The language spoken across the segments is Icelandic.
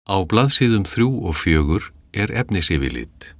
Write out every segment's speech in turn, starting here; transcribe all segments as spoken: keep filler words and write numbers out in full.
Á blaðsíðum þrjú og fjögur er efnisyfirlit.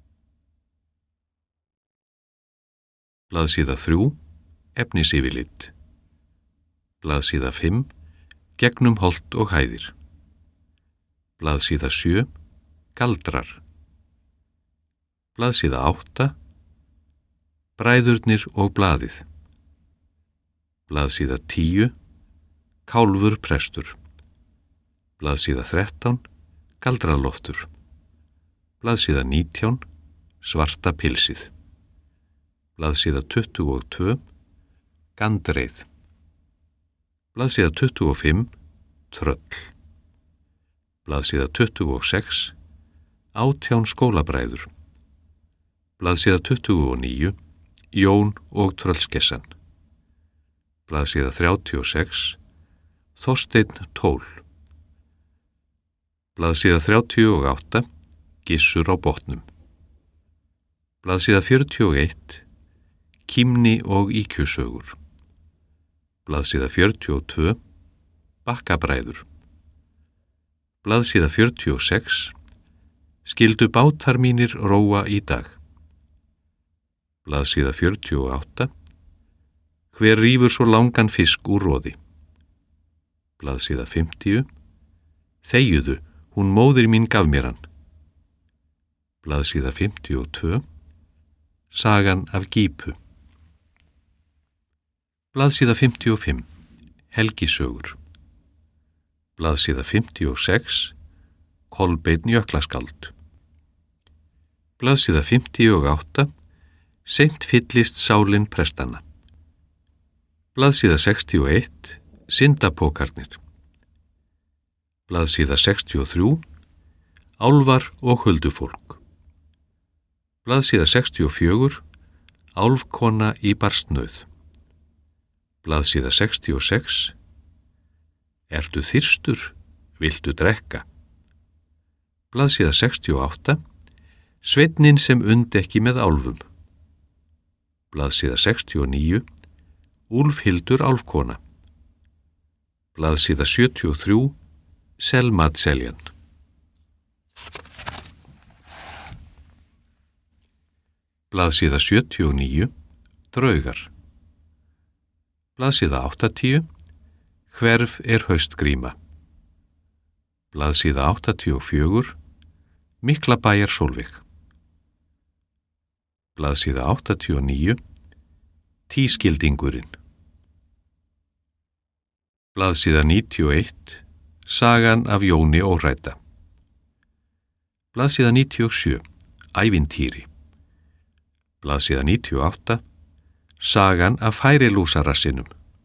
Blaðsíða þrjú, efnisyfirlit. Blaðsíða fimm, gegnum holt og hæðir. Blaðsíða sjö, galdrar. Blaðsíða átta, bræðurnir og blaðið. Blaðsíða tíu, kálfur prestur. Blaðsíða þrettán, galdraloftur. Blaðsíða nítján, svarta pilsið. Blaðsíða tuttugu og tvö, gandreið. Blaðsíða tuttugu og fimm, tröll. Blaðsíða tuttugu og sex, átján skólabræður. Blaðsíða tuttugu og níu, Jón og tröllskessan. Blaðsíða þrjátíu og sex, Þorsteinn tól. Blaðsíða þrjátíu og átta, Gissur á botnum. Blaðsíða fjörutíu og eitt, Kímni og íkjusögur. Blaðsíða fjörutíu og tvö, Bakkabræður. Blaðsíða fjörutíu og sex, Skyldu bátar mínir róa í dag. Blaðsíða fjörutíu og átta, Hver rífur svo langan fisk úr roði. Blaðsíða fimmtíu, Þegiðu, hún móðir mín gaf mér hann. Blaðsíða fimmtíu og tvö, Sagan af Gípu. Blaðsíða fimmtíu og fimm, Helgisögur. Blaðsíða fimmtíu og sex, Kolbeinn jöklaskáld. Blaðsíða fimmtíu og átta, Seint fyllist sálin prestanna. Blaðsíða sextíu og eitt, Syndapókarnir. Blaðsíða sextíu og þrjú, Álfar og huldufólk. Blaðsíða sextíu og fjögur, Álfkona í barsnauð. Blaðsíða sextíu og sex, Ertu þyrstur, viltu drekka. Blaðsíða sextíu og átta, Sveinninn sem undi ekki með álfum. Blaðsíða sextíu og níu, Úlfhildur álfkona. Blaðsíða sjötíu og þrjú, Selmatseljan. Blaðsíða sjötíu og níu, Draugar. Blaðsíða áttatíu, Hverf er haustgríma. Blaðsíða áttatíu og fjögur, Miklabæjar Sólveig. Blaðsíða áttatíu og níu, Tískildingurinn. Blaðsíða níutíu og eitt, Sagan af Jóni óhrædda. Blaðsíða níutíu og sjö, Ævintýri. Blaðsíða níutíu og átta, Sagan af færilúsarassinum.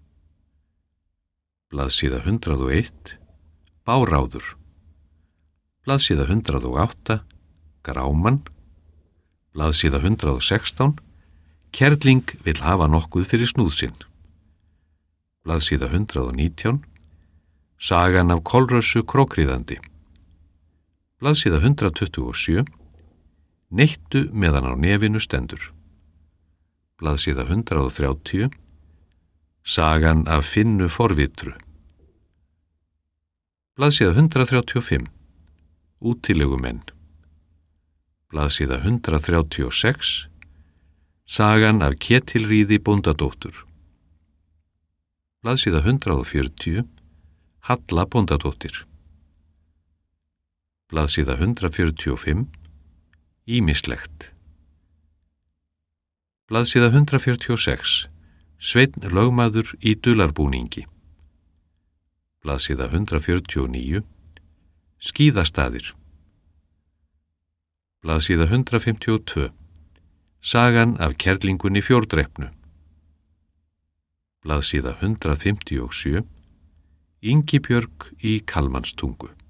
Blaðsíða hundrað og eitt, Báráður. Blaðsíða hundrað og átta, Grámann. Blaðsíða hundrað og sextán, Kerling vill hafa nokkuð fyrir snúðsinn. Blaðsíða hundrað og nítján, Sagan af Kolrössu krókríðandi. Blaðsíða hundrað tuttugu og sjö, Neittu meðan á nefinu stendur. Blaðsíða hundrað og þrjátíu, Sagan af Finnu forvitru. Blaðsíða hundrað þrjátíu og fimm, Útilegumenn. Blaðsíða hundrað þrjátíu og sex, Sagan af Ketilríði bóndadóttur. Blaðsíða hundrað og fjörutíu, Halla bóndadóttir. Blaðsíða hundrað fjörutíu og fimm, Ýmislegt. Blaðsíða hundrað fjörutíu og sex, Sveinn lögmaður í dularbúningi. Blaðsíða hundrað fjörutíu og níu, Skíðastaðir. Blaðsíða hundrað fimmtíu og tvö, Sagan af kerlingunni fjórdrepnu. Blaðsíða hundrað fimmtíu og sjö, Ingibjörg í Kalmanstungu.